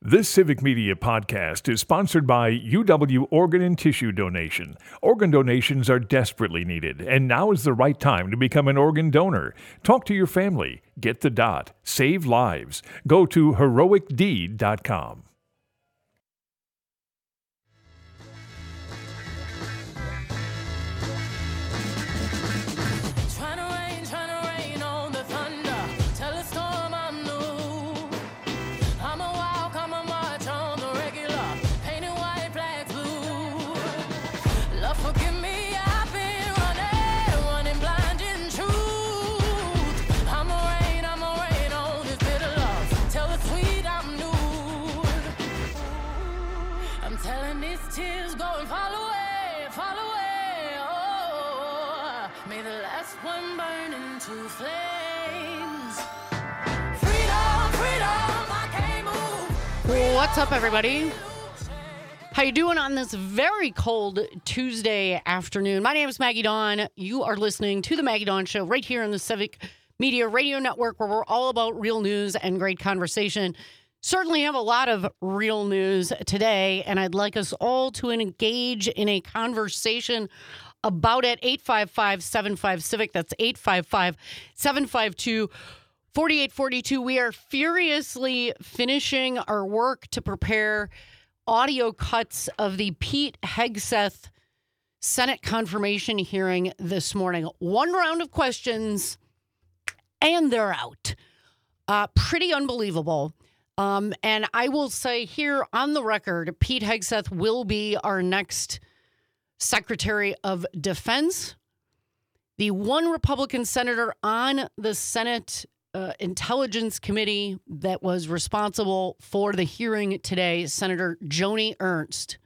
This Civic Media podcast is sponsored by UW Organ and Tissue Donation. Organ donations are desperately needed, and now is the right time to become an organ donor. Talk to your family. Get the dot. Save lives. Go to heroicdeed.com. What's up, everybody? How you doing on this very cold Tuesday afternoon? My name is Maggie Dawn. You are listening to The Maggie Dawn Show right here on the Civic Media Radio Network, where we're all about real news and great conversation. Certainly have a lot of real news today, and I'd like us all to engage in a conversation about it. 855-75-CIVIC. That's 855-752-4842. We are furiously finishing our work to prepare audio cuts of the Pete Hegseth Senate confirmation hearing this morning. One round of questions, and they're out. Pretty unbelievable. And I will say here on the record, Pete Hegseth will be our next Secretary of Defense. The one Republican senator on the Senate Intelligence Committee that was responsible for the hearing today, Senator Joni Ernst,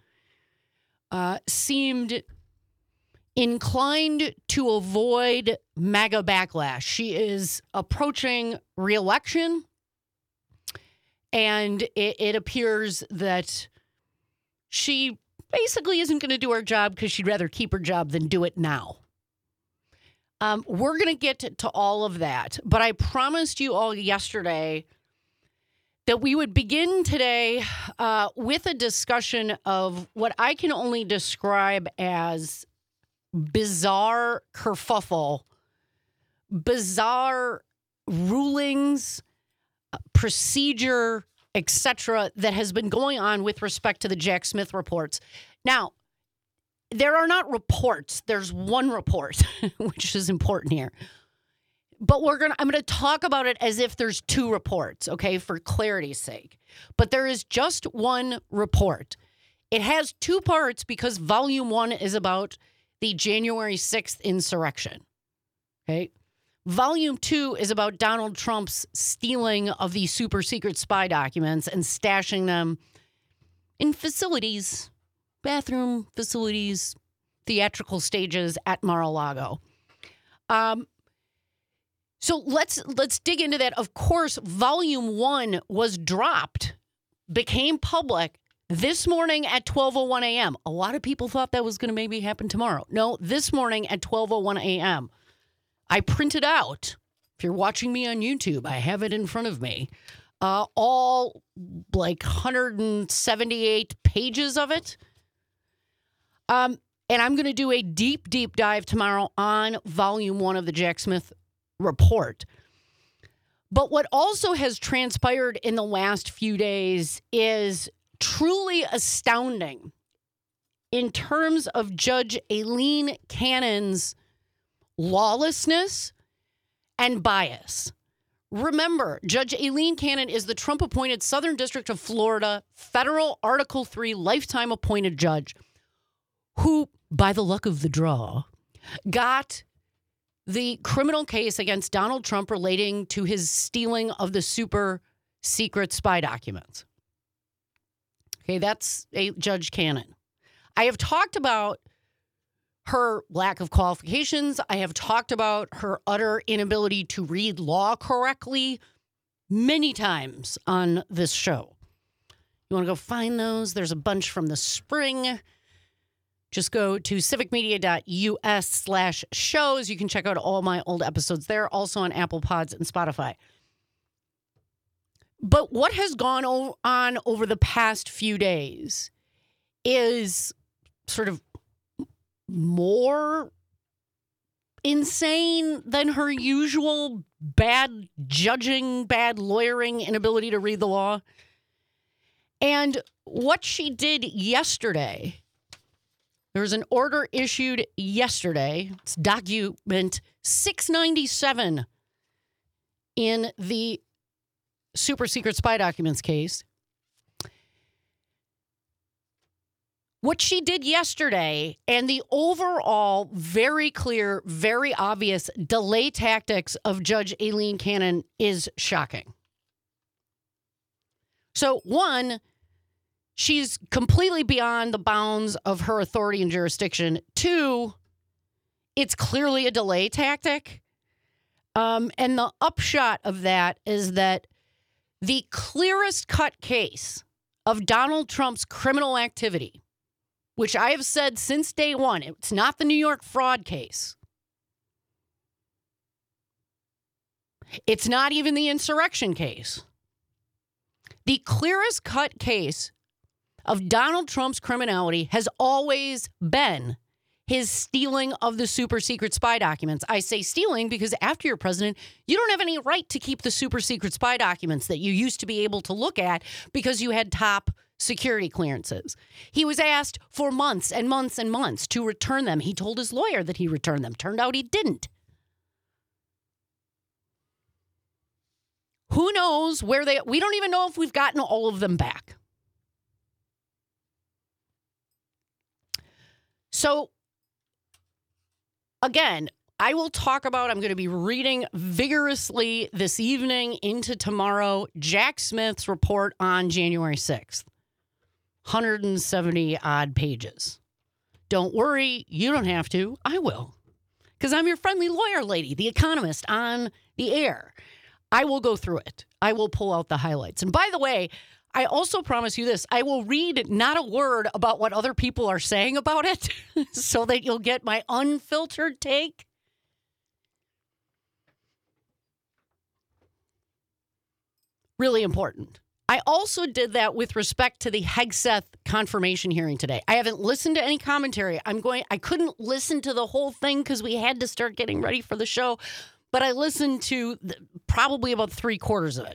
seemed inclined to avoid MAGA backlash. She is approaching re-election, and it appears that she basically isn't going to do her job because she'd rather keep her job than do it now. We're going to get to all of that, but I promised you all yesterday that we would begin today with a discussion of what I can only describe as bizarre kerfuffle, bizarre rulings, procedure, etc., that has been going on with respect to the Jack Smith reports. Now, there are not reports. There's one report, which is important here. But I'm going to talk about it as if there's two reports, okay, for clarity's sake. But there is just one report. It has two parts because volume 1 is about the January 6th insurrection, okay? Volume 2 is about Donald Trump's stealing of the super secret spy documents and stashing them in facilities, bathroom facilities, theatrical stages at Mar-a-Lago. So let's dig into that. Of course, volume 1 was dropped, became public this morning at 12:01 a.m. A lot of people thought that was going to maybe happen tomorrow. No, this morning at 12:01 a.m. I printed out, if you're watching me on YouTube, I have it in front of me, all like 178 pages of it. And I'm going to do a deep dive tomorrow on volume 1 of the Jack Smith report. But what also has transpired in the last few days is truly astounding in terms of Judge Aileen Cannon's lawlessness and bias. Remember, Judge Aileen Cannon is the Trump-appointed Southern District of Florida federal Article III lifetime appointed judge who, by the luck of the draw, got the criminal case against Donald Trump relating to his stealing of the super secret spy documents. Okay, that's Judge Cannon. I have talked about her lack of qualifications. I have talked about her utter inability to read law correctly many times on this show. You want to go find those? There's a bunch from the spring. Just go to civicmedia.us/shows. You can check out all my old episodes there, also on Apple Pods and Spotify. But what has gone on over the past few days is sort of more insane than her usual bad judging, bad lawyering, inability to read the law. And what she did yesterday, there was an order issued yesterday. It's document 697 in the super secret spy documents case. What she did yesterday and the overall very clear, very obvious delay tactics of Judge Aileen Cannon is shocking. So, one, she's completely beyond the bounds of her authority and jurisdiction. Two, it's clearly a delay tactic. And the upshot of that is that the clearest cut case of Donald Trump's criminal activity, which I have said since day one, it's not the New York fraud case. It's not even the insurrection case. The clearest cut case of Donald Trump's criminality has always been his stealing of the super secret spy documents. I say stealing because after you're president, you don't have any right to keep the super secret spy documents that you used to be able to look at because you had top security clearances. He was asked for months and months and months to return them. He told his lawyer that he returned them. Turned out he didn't. Who knows where we don't even know if we've gotten all of them back. So, again, I'm going to be reading vigorously this evening into tomorrow, Jack Smith's report on January 6th. 170 odd pages. Don't worry, you don't have to. I will. Because I'm your friendly lawyer lady, the economist on the air. I will go through it. I will pull out the highlights. And by the way, I also promise you this. I will read not a word about what other people are saying about it so that you'll get my unfiltered take. Really important. I also did that with respect to the Hegseth confirmation hearing today. I haven't listened to any commentary. I couldn't listen to the whole thing because we had to start getting ready for the show, but I listened to probably about 3/4 of it.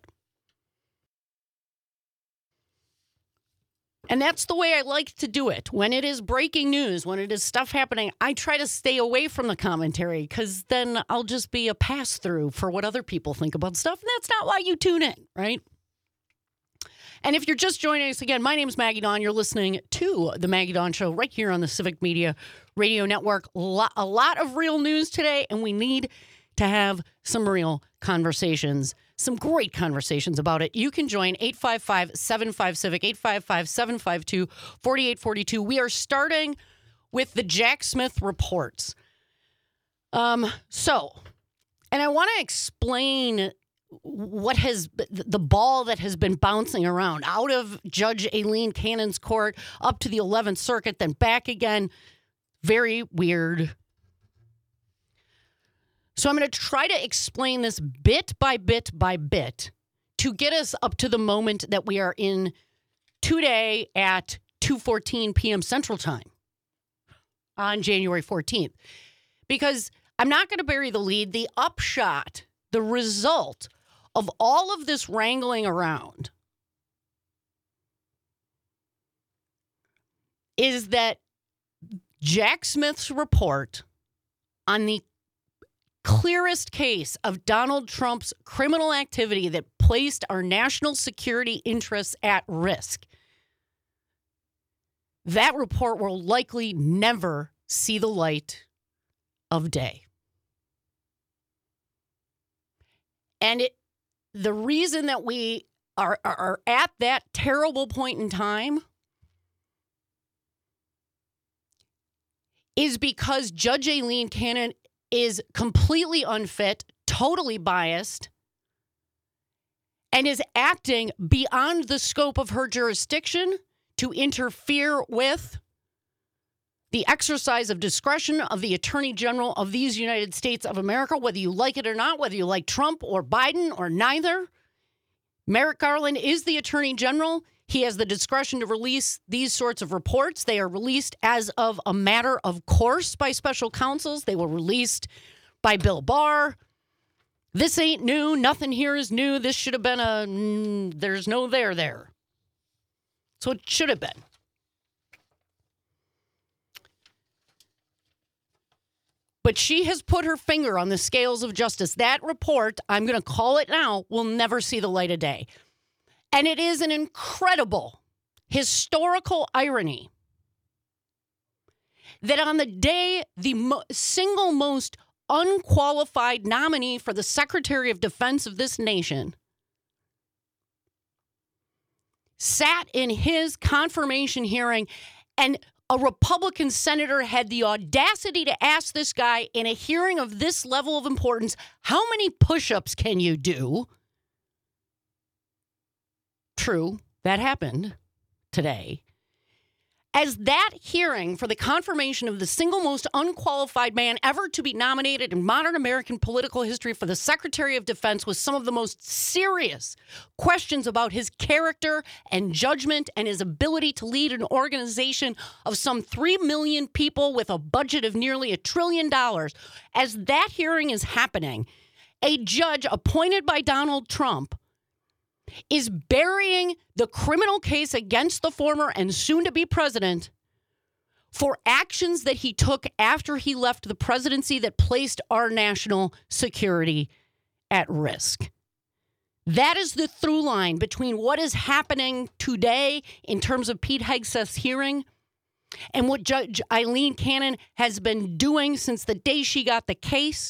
And that's the way I like to do it. When it is breaking news, when it is stuff happening, I try to stay away from the commentary because then I'll just be a pass-through for what other people think about stuff. And that's not why you tune in, right? And if you're just joining us again, my name is Maggie Dawn. You're listening to The Maggie Dawn Show right here on the Civic Media Radio Network. A lot of real news today, and we need to have some real conversations, some great conversations about it. You can join 855-75-CIVIC, 855-752-4842. We are starting with the Jack Smith reports. And I want to explain what has the ball that has been bouncing around out of Judge Aileen Cannon's court up to the 11th Circuit, then back again. Very weird. So I'm going to try to explain this bit by bit by bit to get us up to the moment that we are in today at 2:14 p.m. Central Time on January 14th. Because I'm not going to bury the lead. The upshot, the result of all of this wrangling around is that Jack Smith's report on the clearest case of Donald Trump's criminal activity that placed our national security interests at risk, that report will likely never see the light of day. And the reason that we are at that terrible point in time is because Judge Aileen Cannon is completely unfit, totally biased, and is acting beyond the scope of her jurisdiction to interfere with the exercise of discretion of the Attorney General of these United States of America, whether you like it or not, whether you like Trump or Biden or neither. Merrick Garland is the Attorney General. He has the discretion to release these sorts of reports. They are released as of a matter of course by special counsels. They were released by Bill Barr. This ain't new. Nothing here is new. This should have been there's no there. So it should have been. But she has put her finger on the scales of justice. That report, I'm going to call it now, will never see the light of day. And it is an incredible historical irony that on the day the single most unqualified nominee for the Secretary of Defense of this nation sat in his confirmation hearing, and a Republican senator had the audacity to ask this guy in a hearing of this level of importance, how many push-ups can you do? True, that happened today. As that hearing for the confirmation of the single most unqualified man ever to be nominated in modern American political history for the Secretary of Defense was some of the most serious questions about his character and judgment and his ability to lead an organization of some 3 million people with a budget of nearly $1 trillion. As that hearing is happening, a judge appointed by Donald Trump is burying the criminal case against the former and soon-to-be president for actions that he took after he left the presidency that placed our national security at risk. That is the through line between what is happening today in terms of Pete Hegseth's hearing and what Judge Eileen Cannon has been doing since the day she got the case,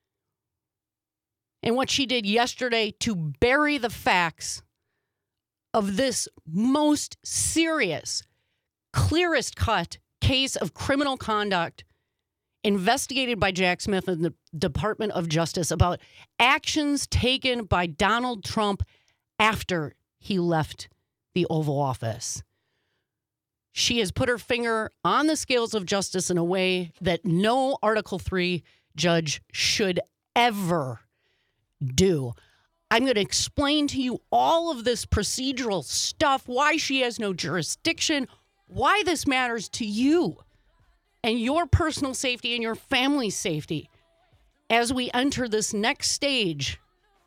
and what she did yesterday to bury the facts of this most serious, clearest cut case of criminal conduct investigated by Jack Smith and the Department of Justice about actions taken by Donald Trump after he left the Oval Office. She has put her finger on the scales of justice in a way that no Article III judge should ever do. I'm going to explain to you all of this procedural stuff, why she has no jurisdiction, why this matters to you and your personal safety and your family's safety as we enter this next stage,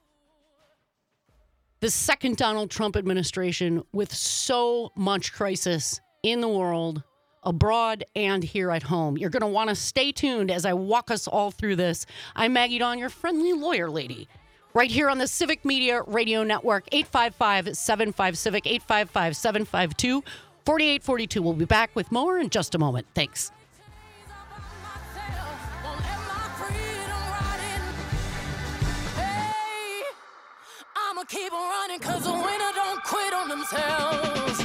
the second Donald Trump administration with so much crisis in the world, abroad and here at home. You're going to want to stay tuned as I walk us all through this. I'm Maggie Dawn, your friendly lawyer lady, right here on the Civic Media Radio Network, 855-75-CIVIC, 855-752-4842. We'll be back with more in just a moment. Thanks. I'ma keep running because the winner don't quit on themselves.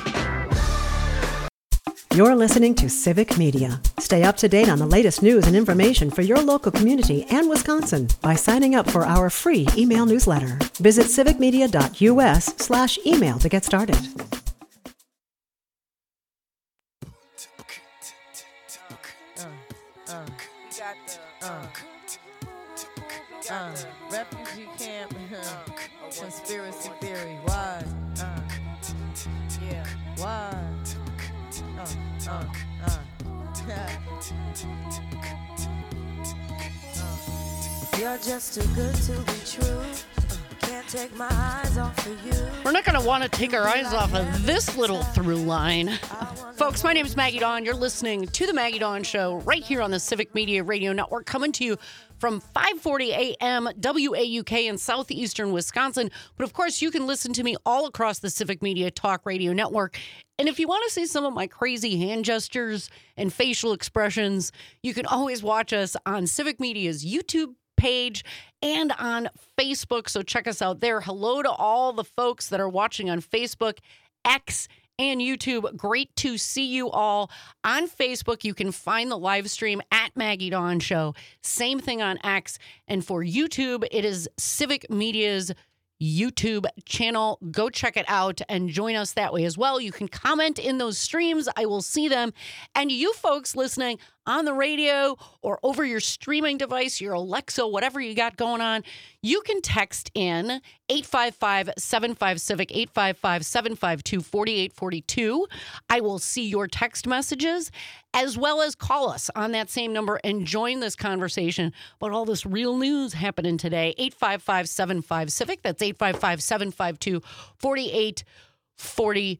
You're listening to Civic Media. Stay up to date on the latest news and information for your local community and Wisconsin by signing up for our free email newsletter. Visit civicmedia.us/email to get started. Refugee camp, conspiracy theory, why? Yeah, why? You're just too good to be true. Can't take my eyes off of you. We're not going to want to take our eyes off of this little through line. Folks, my name is Maggie Dawn. You're listening to The Maggie Dawn Show right here on the Civic Media Radio Network, coming to you from 540 a.m. WAUK in southeastern Wisconsin. But of course, you can listen to me all across the Civic Media Talk Radio Network. And if you want to see some of my crazy hand gestures and facial expressions, you can always watch us on Civic Media's YouTube page and on Facebook. So check us out there. Hello to all the folks that are watching on Facebook, X, and YouTube. Great to see you all. On Facebook, you can find the live stream at Maggie Dawn Show. Same thing on X. And for YouTube, it is Civic Media's YouTube channel. Go check it out and join us that way as well. You can comment in those streams. I will see them. And you folks listening on the radio or over your streaming device, your Alexa, whatever you got going on, you can text in 855-75-CIVIC, 855-752-4842. I will see your text messages, as well as call us on that same number and join this conversation about all this real news happening today. 855-75-CIVIC. That's 855-752-4842.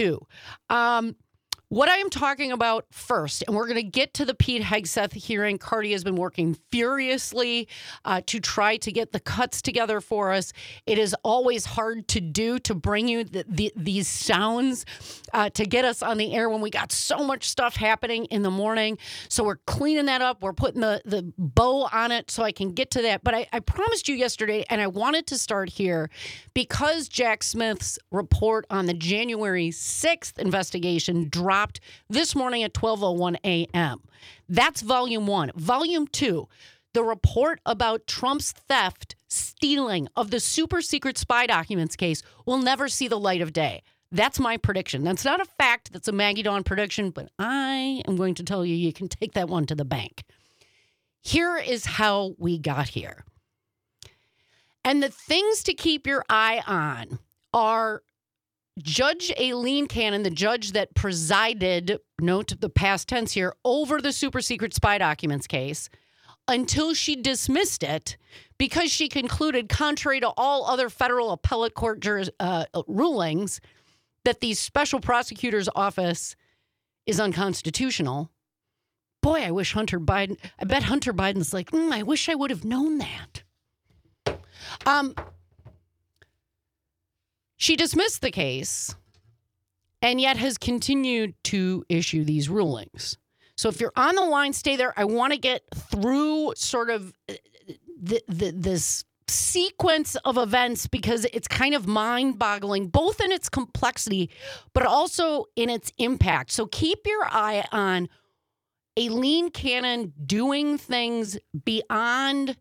What I am talking about first, and we're going to get to the Pete Hegseth hearing. Cardi has been working furiously to try to get the cuts together for us. It is always hard to do, to bring you these sounds to get us on the air when we got so much stuff happening in the morning. So we're cleaning that up. We're putting the bow on it so I can get to that. But I promised you yesterday, and I wanted to start here, because Jack Smith's report on the January 6th investigation dropped this morning at 12:01 a.m. That's volume 1. Volume 2, the report about Trump's stealing of the super secret spy documents case, will never see the light of day. That's my prediction. That's not a fact. That's a Maggie Dawn prediction, but I am going to tell you, you can take that one to the bank. Here is how we got here. And the things to keep your eye on are Judge Aileen Cannon, the judge that presided, note the past tense here, over the super secret spy documents case, until she dismissed it because she concluded, contrary to all other federal appellate court rulings, that the special prosecutor's office is unconstitutional. Boy, I bet Hunter Biden's like, I wish I would have known that. She dismissed the case and yet has continued to issue these rulings. So if you're on the line, stay there. I want to get through sort of this sequence of events because it's kind of mind-boggling, both in its complexity, but also in its impact. So keep your eye on Aileen Cannon doing things beyond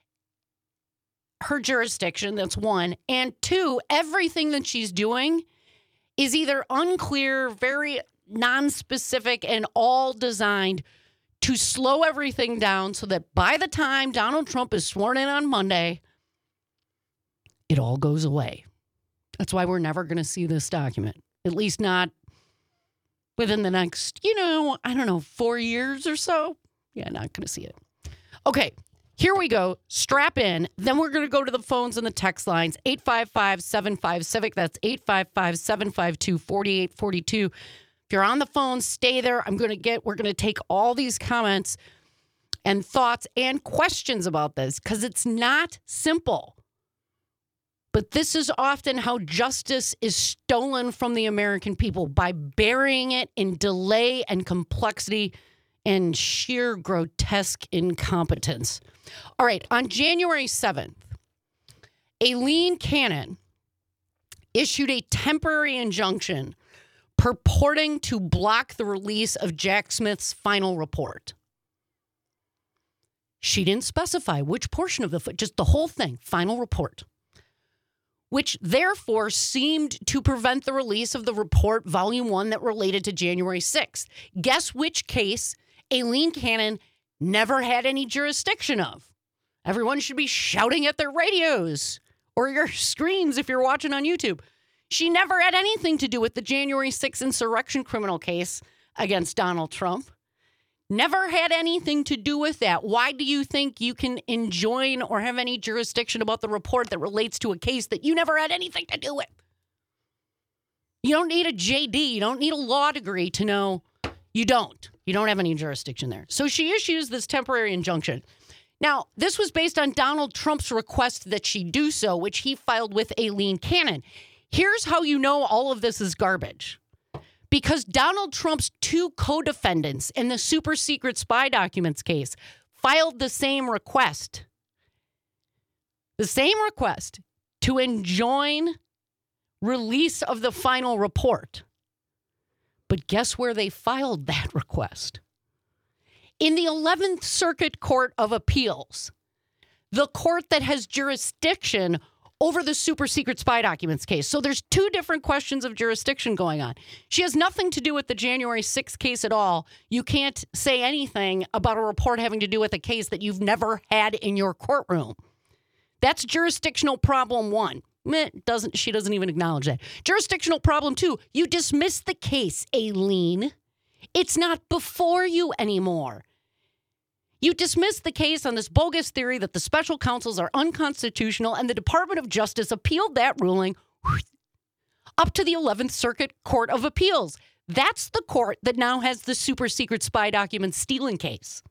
her jurisdiction. That's one. And two, everything that she's doing is either unclear, very non-specific, and all designed to slow everything down so that by the time Donald Trump is sworn in on Monday, it all goes away. That's why we're never going to see this document, at least not within the next, 4 years or so. Yeah, not going to see it. Okay. Here we go. Strap in. Then we're going to go to the phones and the text lines. 855-75-CIVIC. That's 855-752-4842. If you're on the phone, stay there. We're going to take all these comments and thoughts and questions about this because it's not simple. But this is often how justice is stolen from the American people, by burying it in delay and complexity and sheer grotesque incompetence. All right, on January 7th, Aileen Cannon issued a temporary injunction purporting to block the release of Jack Smith's final report. She didn't specify which portion of just the whole thing, final report, which therefore seemed to prevent the release of the report, Volume 1, that related to January 6th. Guess which case Aileen Cannon never had any jurisdiction of? Everyone should be shouting at their radios or your screens if you're watching on YouTube. She never had anything to do with the January 6th insurrection criminal case against Donald Trump. Never had anything to do with that. Why do you think you can enjoin or have any jurisdiction about the report that relates to a case that you never had anything to do with? You don't need a JD. You don't need a law degree to know you don't. You don't have any jurisdiction there. So she issues this temporary injunction. Now, this was based on Donald Trump's request that she do so, which he filed with Aileen Cannon. Here's how you know all of this is garbage. Because Donald Trump's two co-defendants in the super secret spy documents case filed the same request. The same request to enjoin release of the final report. But guess where they filed that request? In the 11th Circuit Court of Appeals, the court that has jurisdiction over the super secret spy documents case. So there's two different questions of jurisdiction going on. She has nothing to do with the January 6th case at all. You can't say anything about a report having to do with a case that you've never had in your courtroom. That's jurisdictional problem one. She doesn't even acknowledge that. Jurisdictional problem two, you dismiss the case, Aileen. It's not before you anymore. You dismissed the case on this bogus theory that the special counsels are unconstitutional, and the Department of Justice appealed that ruling up to the 11th Circuit Court of Appeals. That's the court that now has the super secret spy document stealing case.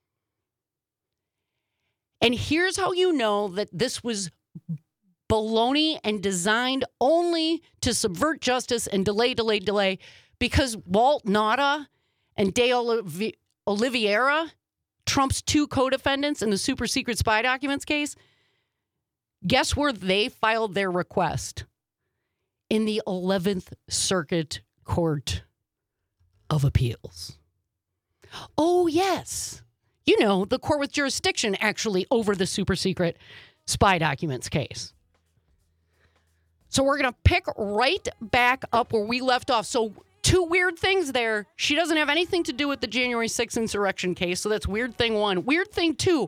And here's how you know that this was baloney and designed only to subvert justice and delay, because Walt Nauta and De Oliveira, Trump's two co-defendants in the super secret spy documents case, guess where they filed their request? In the 11th Circuit Court of Appeals. Oh, yes. You know, the court with jurisdiction actually over the super secret spy documents case. So we're going to pick right back up where we left off. So two weird things there. She doesn't have anything to do with the January 6th insurrection case. So that's weird thing one. Weird thing two,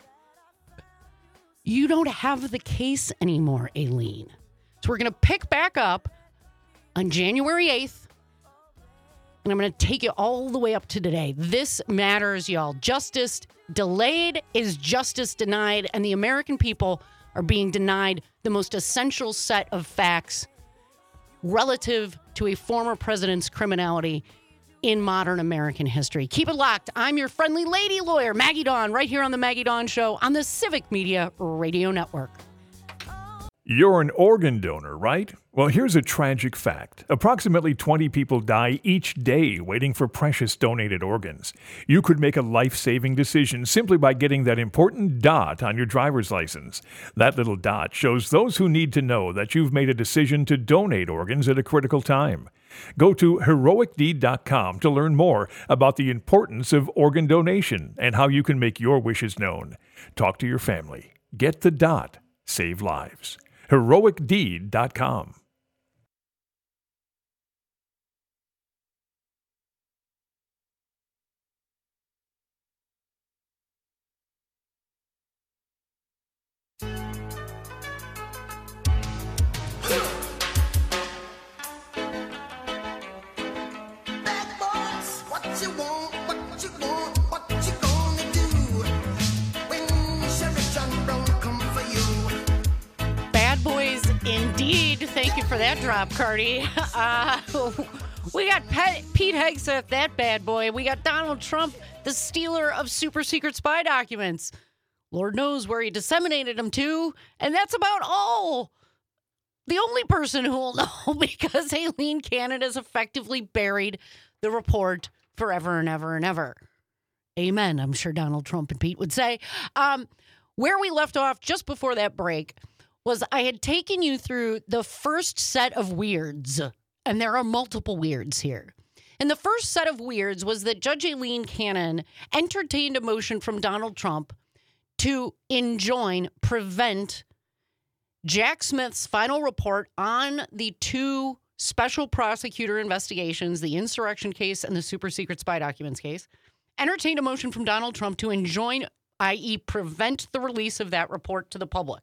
you don't have the case anymore, Aileen. So we're going to pick back up on January 8th. And I'm going to take you all the way up to today. This matters, y'all. Justice delayed is justice denied. And the American people are being denied the most essential set of facts relative to a former president's criminality in modern American history. Keep it locked. I'm your friendly lady lawyer, Maggie Dawn, right here on the Maggie Dawn Show on the Civic Media Radio Network. You're an organ donor, right? Well, here's a tragic fact. Approximately 20 people die each day waiting for precious donated organs. You could make a life-saving decision simply by getting that important dot on your driver's license. That little dot shows those who need to know that you've made a decision to donate organs at a critical time. Go to heroicdeed.com to learn more about the importance of organ donation and how you can make your wishes known. Talk to your family. Get the dot. Save lives. heroicdeed.com. Thank you for that drop, Cardi. We got Pete Hegseth, that bad boy. We got Donald Trump, the stealer of super secret spy documents. Lord knows where he disseminated them to, and that's about all. The only person who will know, because Aileen Cannon has effectively buried the report forever and ever and ever. Amen, I'm sure Donald Trump and Pete would say. Where we left off just before that break was I had taken you through the first set of weirds, and there are multiple weirds here. And the first set of weirds was that Judge Aileen Cannon entertained a motion from Donald Trump to prevent Jack Smith's final report on the two special prosecutor investigations, the insurrection case and the super secret spy documents case, entertained a motion from Donald Trump to enjoin, i.e. prevent the release of that report to the public.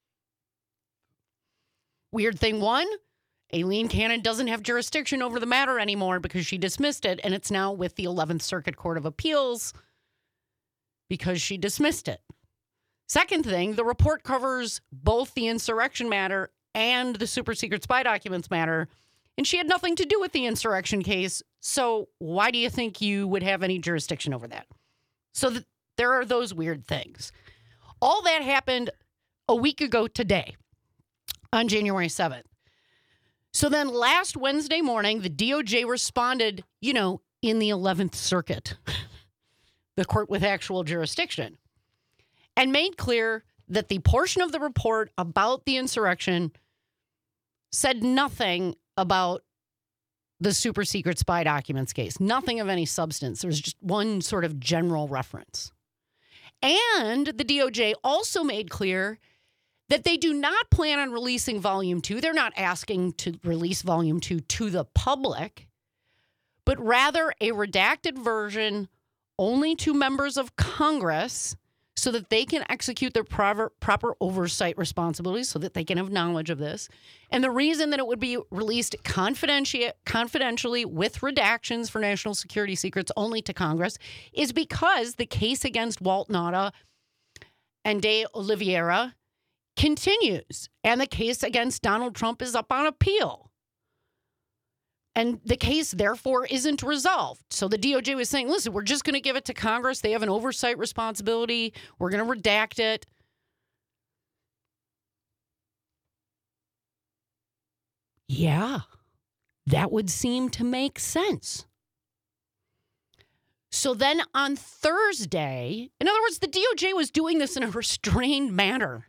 Weird thing one, Aileen Cannon doesn't have jurisdiction over the matter anymore because she dismissed it, and it's now with the 11th Circuit Court of Appeals because she dismissed it. Second thing, the report covers both the insurrection matter and the super secret spy documents matter, and she had nothing to do with the insurrection case, so why do you think you would have any jurisdiction over that? So there are those weird things. All that happened a week ago today, on January 7th. So then last Wednesday morning, the DOJ responded, in the 11th Circuit, the court with actual jurisdiction, and made clear that the portion of the report about the insurrection said nothing about the super secret spy documents case, nothing of any substance. There was just one sort of general reference. And the DOJ also made clear that they do not plan on releasing Volume 2. They're not asking to release Volume 2 to the public, but rather a redacted version only to members of Congress so that they can execute their proper oversight responsibilities, so that they can have knowledge of this. And the reason that it would be released confidentially with redactions for national security secrets only to Congress is because the case against Walt Nauta and De Oliveira continues, and the case against Donald Trump is up on appeal. And the case, therefore, isn't resolved. So the DOJ was saying, listen, we're just going to give it to Congress. They have an oversight responsibility. We're going to redact it. Yeah, that would seem to make sense. So then on Thursday, in other words, the DOJ was doing this in a restrained manner.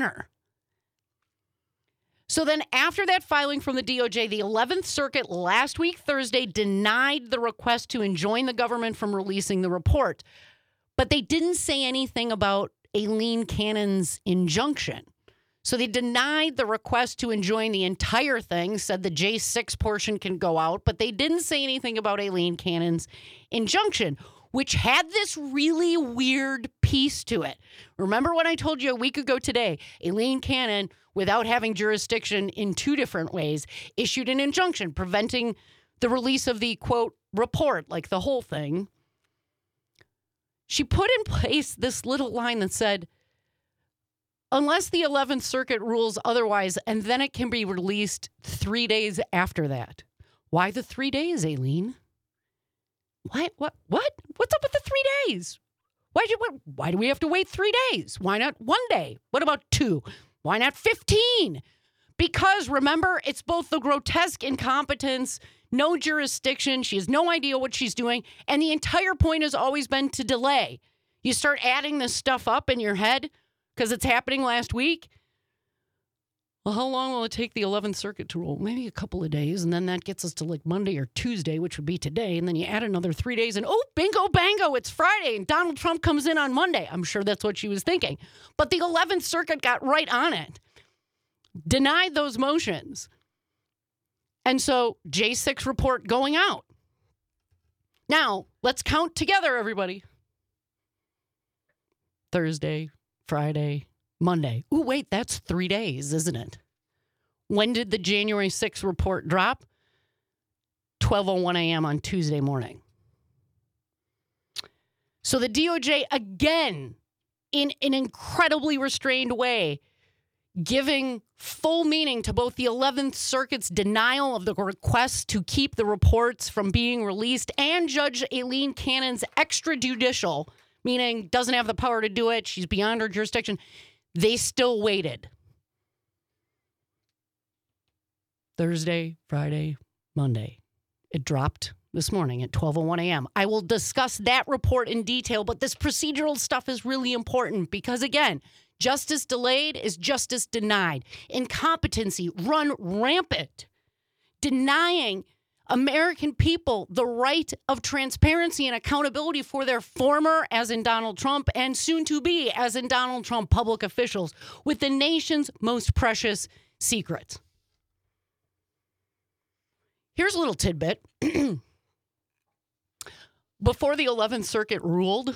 So then after that filing from the DOJ, the 11th Circuit last week, Thursday, denied the request to enjoin the government from releasing the report. But they didn't say anything about Aileen Cannon's injunction. So they denied the request to enjoin the entire thing, said the J6 portion can go out, but they didn't say anything about Aileen Cannon's injunction, which had this really weird piece to it. Remember when I told you a week ago today, Aileen Cannon, without having jurisdiction in two different ways, issued an injunction preventing the release of the, quote, report, like the whole thing. She put in place this little line that said, unless the 11th Circuit rules otherwise, and then it can be released 3 days after that. Why the 3 days, Aileen? What? What's up with the 3 days? Why do we have to wait 3 days? Why not 1 day? What about 2? Why not 15? Because remember, it's both the grotesque incompetence, no jurisdiction, she has no idea what she's doing, and the entire point has always been to delay. You start adding this stuff up in your head because it's happening last week. Well, how long will it take the 11th Circuit to rule? Maybe a couple of days, and then that gets us to like Monday or Tuesday, which would be today, and then you add another 3 days, and oh, bingo, bango, it's Friday, and Donald Trump comes in on Monday. I'm sure that's what she was thinking. But the 11th Circuit got right on it, denied those motions. And so, J6 report going out. Now, let's count together, everybody. Thursday, Friday, Monday. Ooh, wait, that's 3 days, isn't it? When did the January 6th report drop? 12:01 a.m. on Tuesday morning. So the DOJ, again, in an incredibly restrained way, giving full meaning to both the 11th Circuit's denial of the request to keep the reports from being released and Judge Aileen Cannon's extrajudicial, meaning doesn't have the power to do it, she's beyond her jurisdiction. They still waited. Thursday, Friday, Monday. It dropped this morning at 12:01 a.m. I will discuss that report in detail, but this procedural stuff is really important because, again, justice delayed is justice denied. Incompetency run rampant, denying American people the right of transparency and accountability for their former, as in Donald Trump, and soon to be, as in Donald Trump, public officials with the nation's most precious secrets. Here's a little tidbit. Before the 11th Circuit ruled,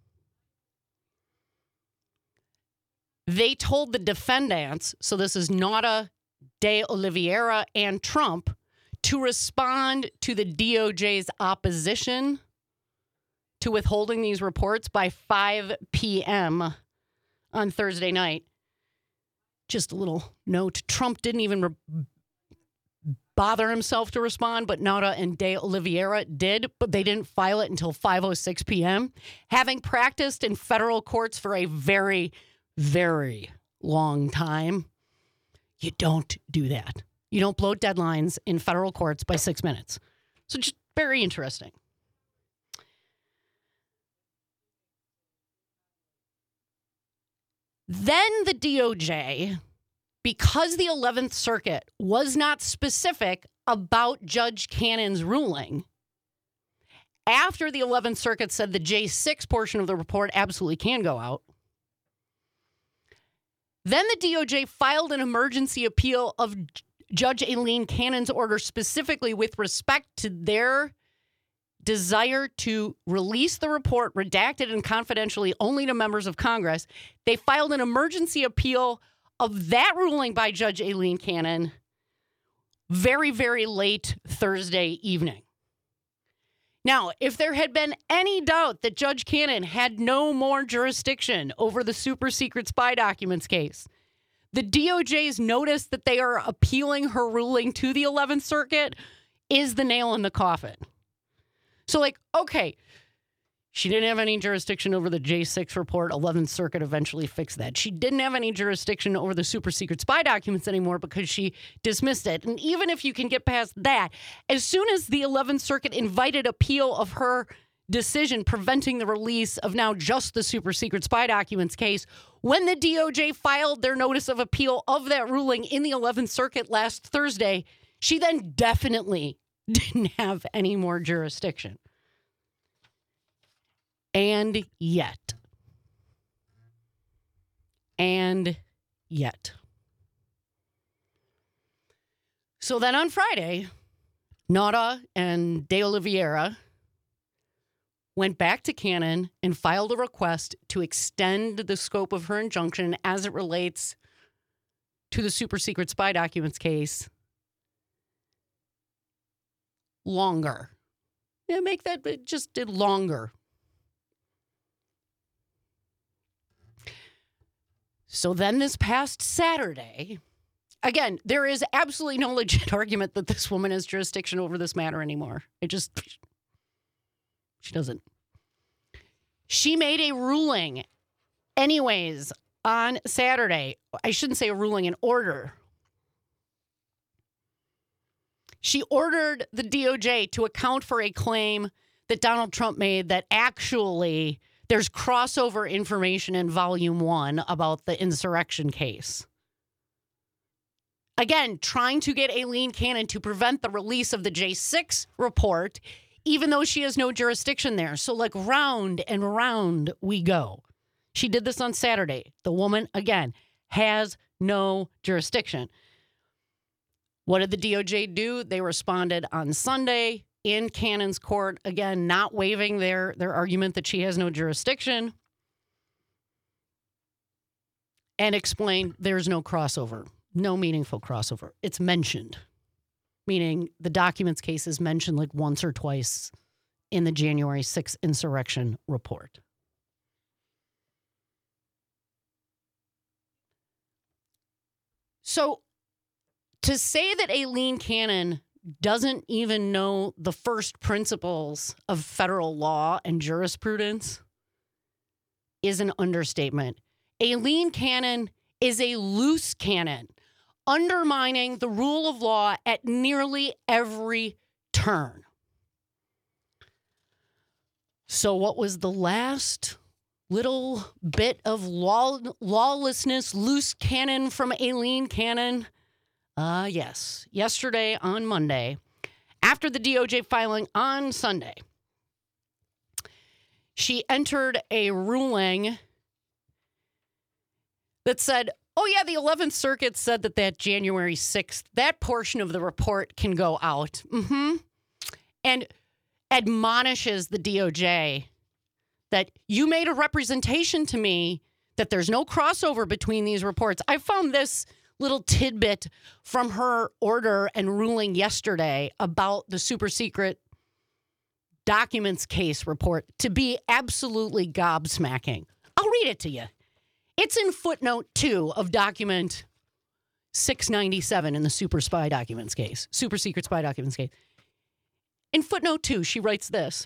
they told the defendants, so this is Nauta, De Oliveira, and Trump, to respond to the DOJ's opposition to withholding these reports by 5 p.m. on Thursday night. Just a little note, Trump didn't even bother himself to respond, but Nauta and De Oliveira did, but they didn't file it until 5:06 p.m. Having practiced in federal courts for a very, very long time, you don't do that. You don't blow deadlines in federal courts by 6 minutes. So just very interesting. Then the DOJ, because the 11th Circuit was not specific about Judge Cannon's ruling, after the 11th Circuit said the J6 portion of the report absolutely can go out, Then the DOJ filed an emergency appeal of Judge Aileen Cannon's order specifically with respect to their desire to release the report redacted and confidentially only to members of Congress. They filed an emergency appeal of that ruling by Judge Aileen Cannon very, very late Thursday evening. Now, if there had been any doubt that Judge Cannon had no more jurisdiction over the super secret spy documents case, the DOJ's notice that they are appealing her ruling to the 11th Circuit is the nail in the coffin. So, okay, she didn't have any jurisdiction over the J6 report. 11th Circuit eventually fixed that. She didn't have any jurisdiction over the super secret spy documents anymore because she dismissed it. And even if you can get past that, as soon as the 11th Circuit invited appeal of her decision preventing the release of now just the super secret spy documents case, when the DOJ filed their notice of appeal of that ruling in the 11th Circuit last Thursday, she then definitely didn't have any more jurisdiction. And yet. So then on Friday, Nauta and De Oliveira went back to Cannon and filed a request to extend the scope of her injunction as it relates to the super secret spy documents case longer. Yeah, make that, it just did longer. So then this past Saturday, again, there is absolutely no legit argument that this woman has jurisdiction over this matter anymore. She doesn't. She made a ruling anyways on Saturday. I shouldn't say a ruling, an order. She ordered the DOJ to account for a claim that Donald Trump made that actually there's crossover information in Volume 1 about the insurrection case. Again, trying to get Aileen Cannon to prevent the release of the J6 report, even though she has no jurisdiction there. So round and round we go. She did this on Saturday. The woman, again, has no jurisdiction. What did the DOJ do? They responded on Sunday in Cannon's court, again, not waiving their argument that she has no jurisdiction, and explained there's no crossover, no meaningful crossover. It's mentioned, meaning the documents case is mentioned once or twice in the January 6th insurrection report. So to say that Aileen Cannon doesn't even know the first principles of federal law and jurisprudence is an understatement. Aileen Cannon is a loose cannon, undermining the rule of law at nearly every turn. So what was the last little bit of lawlessness, loose cannon from Aileen Cannon? Yes. Yesterday on Monday, after the DOJ filing on Sunday, she entered a ruling that said, oh, yeah, the 11th Circuit said that January 6th, that portion of the report can go out. And admonishes the DOJ that you made a representation to me that there's no crossover between these reports. I found this little tidbit from her order and ruling yesterday about the super secret documents case report to be absolutely gobsmacking. I'll read it to you. It's in footnote 2 of document 697 in the super secret spy documents case. In footnote 2, she writes this.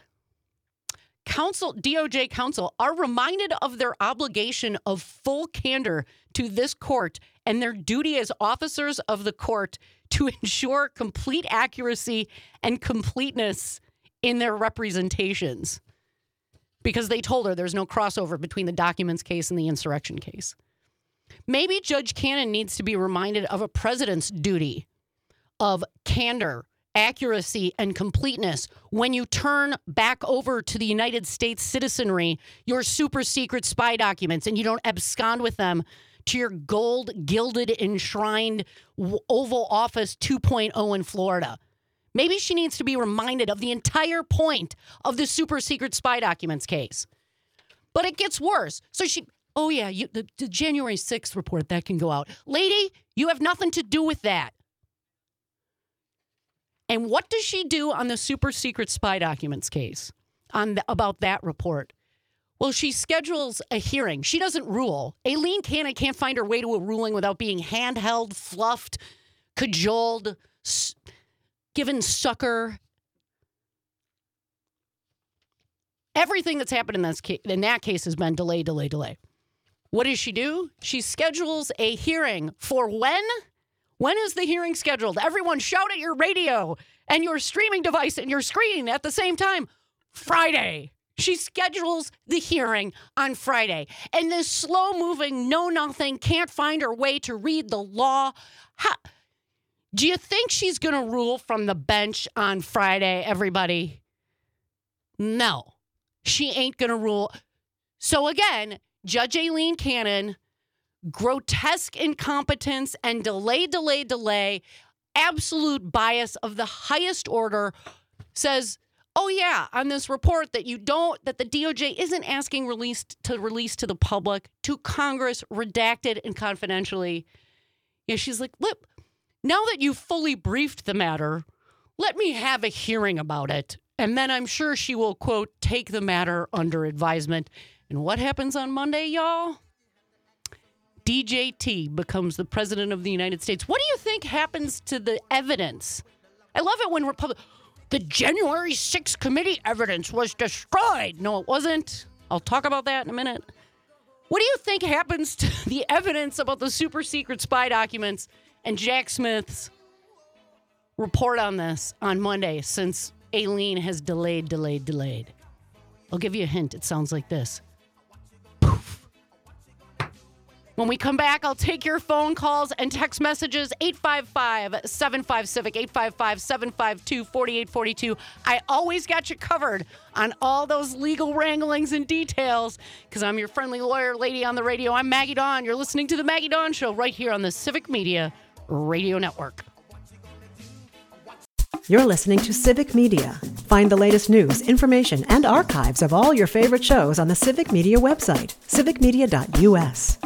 DOJ counsel are reminded of their obligation of full candor to this court and their duty as officers of the court to ensure complete accuracy and completeness in their representations. Because they told her there's no crossover between the documents case and the insurrection case. Maybe Judge Cannon needs to be reminded of a president's duty of candor, accuracy, and completeness when you turn back over to the United States citizenry your super secret spy documents and you don't abscond with them to your gold, gilded, enshrined Oval Office 2.0 in Florida. Maybe she needs to be reminded of the entire point of the super secret spy documents case. But it gets worse. So the January 6th report, that can go out. Lady, you have nothing to do with that. And what does she do on the super secret spy documents case about that report? Well, she schedules a hearing. She doesn't rule. Aileen Cannon can't find her way to a ruling without being handheld, fluffed, cajoled, given succor. Everything that's happened in that case has been delay. What does she do? She schedules a hearing for when? When is the hearing scheduled? Everyone shout at your radio and your streaming device and your screen at the same time. Friday. She schedules the hearing on Friday. And this slow-moving, know-nothing, can't find her way to read the law. Do you think she's going to rule from the bench on Friday, everybody? No. She ain't going to rule. So again, Judge Aileen Cannon, grotesque incompetence and delay, absolute bias of the highest order, says, oh yeah, on this report that the DOJ isn't asking release to the public, to Congress, redacted and confidentially. Yeah, she's like, look, now that you've fully briefed the matter, let me have a hearing about it. And then I'm sure she will, quote, take the matter under advisement. And what happens on Monday, y'all? DJT becomes the president of the United States. What do you think happens to the evidence? I love it when the January 6th committee evidence was destroyed. No, it wasn't. I'll talk about that in a minute. What do you think happens to the evidence about the super secret spy documents and Jack Smith's report on this on Monday, since Aileen has delayed? I'll give you a hint. It sounds like this. Poof. When we come back, I'll take your phone calls and text messages. 855-75-CIVIC, 855-752-4842. I always got you covered on all those legal wranglings and details, because I'm your friendly lawyer lady on the radio. I'm Maggie Dawn. You're listening to The Maggie Dawn Show right here on the Civic Media Radio Network. You're listening to Civic Media. Find the latest news, information, and archives of all your favorite shows on the Civic Media website, civicmedia.us.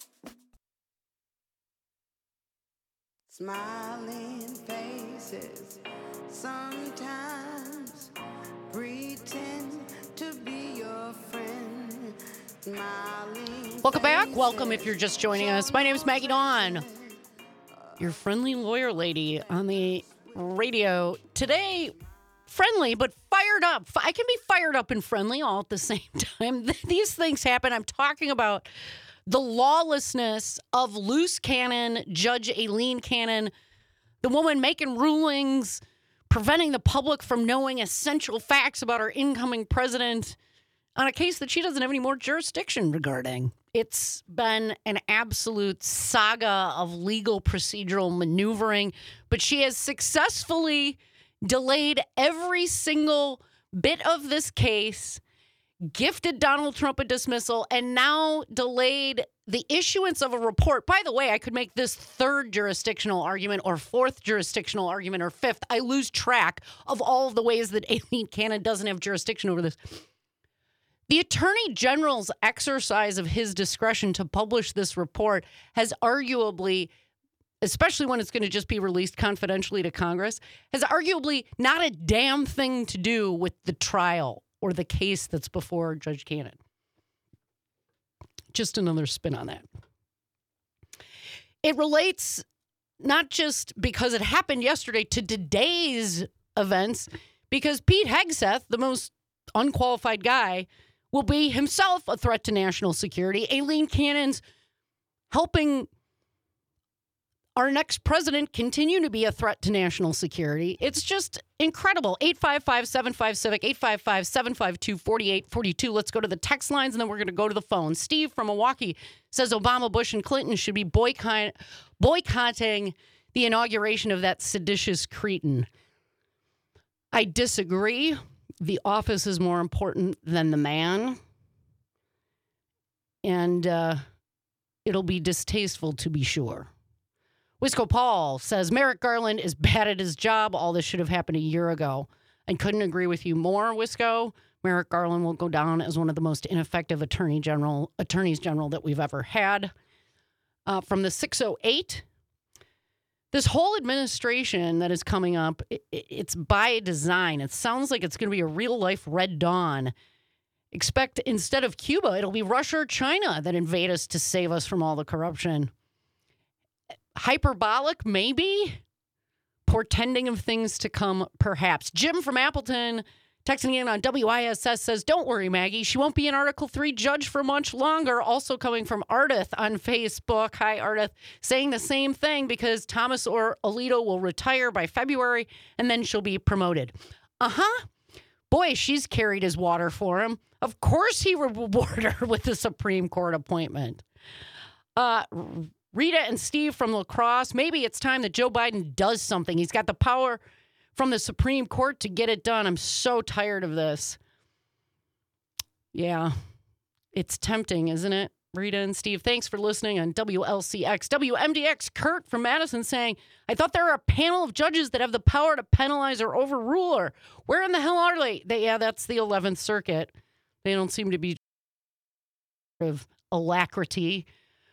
Smiling faces sometimes pretend to be your friend. Smiling Welcome back. Welcome if you're just joining us. My name is Maggie Dawn, your friendly lawyer lady on the radio. Today, friendly but fired up. I can be fired up and friendly all at the same time. These things happen. I'm talking about the lawlessness of loose cannon, Judge Aileen Cannon, the woman making rulings, preventing the public from knowing essential facts about our incoming president on a case that she doesn't have any more jurisdiction regarding. It's been an absolute saga of legal procedural maneuvering, but she has successfully delayed every single bit of this case, gifted Donald Trump a dismissal, and now delayed the issuance of a report. By the way, I could make this third jurisdictional argument or fourth jurisdictional argument or fifth. I lose track of all of the ways that Aileen Cannon doesn't have jurisdiction over this. The Attorney General's exercise of his discretion to publish this report has arguably, especially when it's going to just be released confidentially to Congress, has arguably not a damn thing to do with the trial or the case that's before Judge Cannon. Just another spin on that. It relates not just because it happened yesterday to today's events, because Pete Hegseth, the most unqualified guy, will be himself a threat to national security. Aileen Cannon's helping our next president continue to be a threat to national security. It's just incredible. 855-75-CIVIC, 855-752-4842. Let's go to the text lines, and then we're going to go to the phone. Steve from Milwaukee says Obama, Bush, and Clinton should be boycotting the inauguration of that seditious cretin. I disagree. The office is more important than the man. And it'll be distasteful to be sure. Wisco Paul says Merrick Garland is bad at his job. All this should have happened a year ago. And couldn't agree with you more, Wisco. Merrick Garland will go down as one of the most ineffective attorneys general that we've ever had. From the 608, this whole administration that is coming up, it's by design. It sounds like it's going to be a real-life Red Dawn. Expect instead of Cuba, it'll be Russia or China that invade us to save us from all the corruption. Hyperbolic, maybe? Portending of things to come, perhaps. Jim from Appleton, texting in on WISS, says, don't worry, Maggie. She won't be an Article 3 judge for much longer. Also coming from Ardith on Facebook. Hi, Ardith. Saying the same thing because Thomas or Alito will retire by February, and then she'll be promoted. Uh-huh. Boy, she's carried his water for him. Of course he will reward her with the Supreme Court appointment. Rita and Steve from La Crosse, maybe it's time that Joe Biden does something. He's got the power from the Supreme Court to get it done. I'm so tired of this. Yeah, it's tempting, isn't it? Rita and Steve, thanks for listening on WLCX. WMDX, Kurt from Madison saying, I thought there were a panel of judges that have the power to penalize or overrule her. Where in the hell are they? Yeah, that's the 11th Circuit. They don't seem to be of alacrity.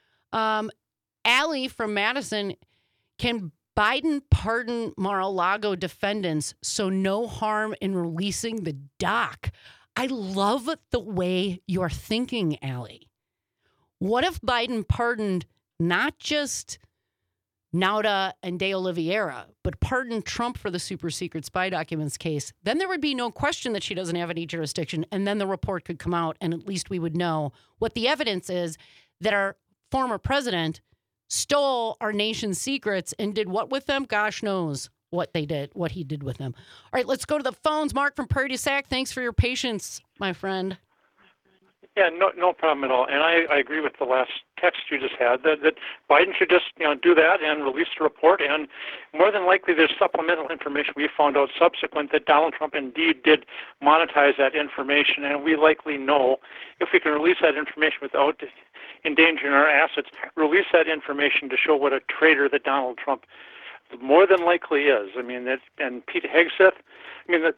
Allie from Madison, can Biden pardon Mar-a-Lago defendants so no harm in releasing the doc? I love the way you're thinking, Allie. What if Biden pardoned not just Nauta and De Oliveira, but pardoned Trump for the super secret spy documents case? Then there would be no question that she doesn't have any jurisdiction, and then the report could come out, and at least we would know what the evidence is that our former president stole our nation's secrets and did what with them? Gosh knows what they did, what he did with them. All right, let's go to the phones. Mark from Prairie du Sac, thanks for your patience, my friend. Yeah, no problem at all. And I agree with the last text you just had that Biden should just do that and release the report. And more than likely, there's supplemental information we found out subsequent that Donald Trump indeed did monetize that information. And we likely know if we can release that information without endangering our assets, release that information to show what a traitor that Donald Trump more than likely is. I mean, and Pete Hegseth. I mean,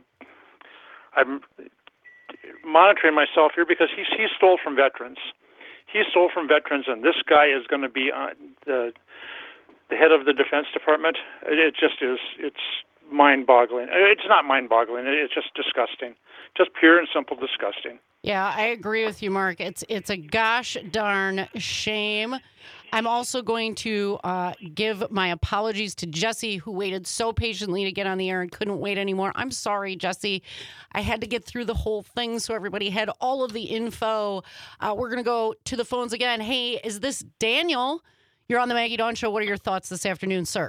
I'm monitoring myself here because he stole from veterans. He stole from veterans, and this guy is going to be the head of the Defense Department. It just is. It's mind-boggling. It's not mind-boggling. It's just disgusting. Just pure and simple disgusting. Yeah, I agree with you, Mark. It's a gosh darn shame. I'm also going to give my apologies to Jesse, who waited so patiently to get on the air and couldn't wait anymore. I'm sorry, Jesse. I had to get through the whole thing so everybody had all of the info. We're going to go to the phones again. Hey, is this Daniel? You're on the Maggie Dawn Show. What are your thoughts this afternoon, sir?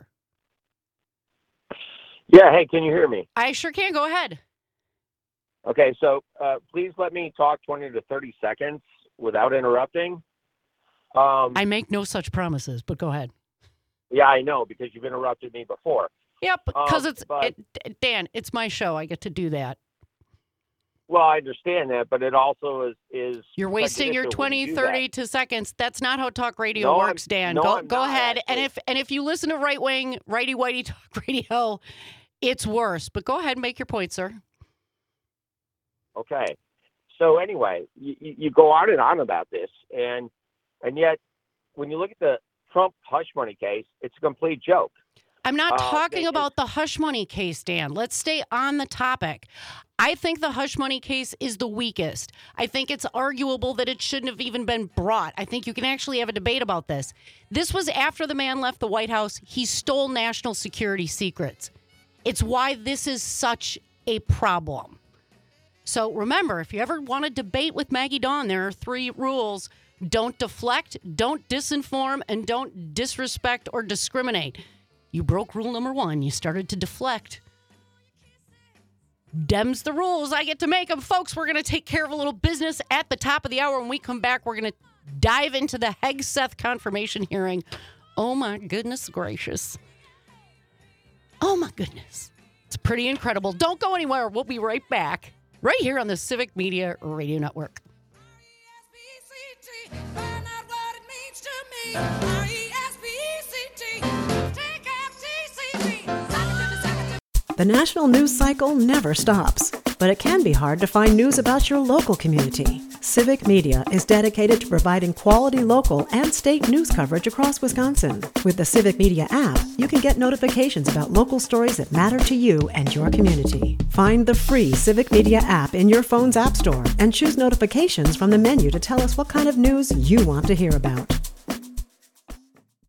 Yeah, hey, can you hear me? I sure can. Go ahead. Okay, so please let me talk 20 to 30 seconds without interrupting. I make no such promises, but go ahead. Yeah, I know, because you've interrupted me before. Yep, because Dan, it's my show. I get to do that. Well, I understand that, but it also is you're wasting your 20, 30 seconds. That's not how talk radio works, Dan. Go ahead. Actually. And if you listen to right-wing, righty-whitey talk radio, it's worse. But go ahead and make your point, sir. Okay. So anyway, you go on and on about this, and yet when you look at the Trump hush money case, it's a complete joke. I'm not talking about the hush money case, Dan. Let's stay on the topic. I think the hush money case is the weakest. I think it's arguable that it shouldn't have even been brought. I think you can actually have a debate about this. This was after the man left the White House. He stole national security secrets. It's why this is such a problem. So remember, if you ever want to debate with Maggie Dawn, there are 3 rules. Don't deflect, don't disinform, and don't disrespect or discriminate. You broke rule number 1. You started to deflect. Dem's the rules. I get to make them. Folks, we're going to take care of a little business at the top of the hour. When we come back, we're going to dive into the Hegseth confirmation hearing. Oh, my goodness gracious. Oh, my goodness. It's pretty incredible. Don't go anywhere. We'll be right back. Right here on the Civic Media Radio Network. Find out what it means The national news cycle never stops, but it can be hard to find news about your local community. Civic Media is dedicated to providing quality local and state news coverage across Wisconsin. With the Civic Media app, you can get notifications about local stories that matter to you and your community. Find the free Civic Media app in your phone's app store and choose notifications from the menu to tell us what kind of news you want to hear about.